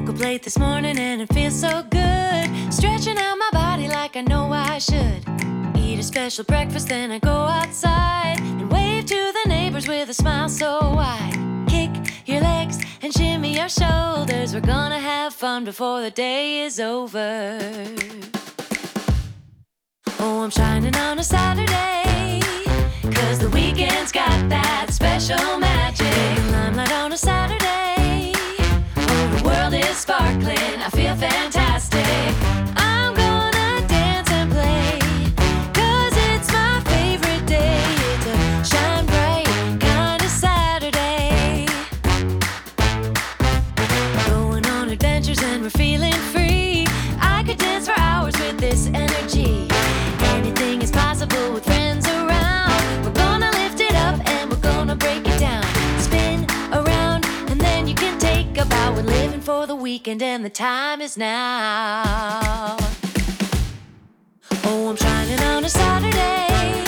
Woke up late this morning and it feels so good. Stretching out my body like I know I should. Eat a special breakfast, then I go outside and wave to the neighbors with a smile so wide. Kick your legs and shimmy your shoulders. We're gonna have fun before the day is over. Oh, I'm shining on a Saturday, 'cause the weekend's got that special magic. Limelight on a Saturday. Oh, the world is sparkling, I feel fantastic. I'm gonna dance and play, 'cause it's my favorite day. It's a shine bright kind of Saturday. Going on adventures and we're feeling free. I could dance for hours with this energy. Anything is possible with friends around. We're gonna lift it up and we're gonna break it down. Spin around and then you can take a bow. We're living for the weekend and the time is now. Oh, I'm shining on a Saturday.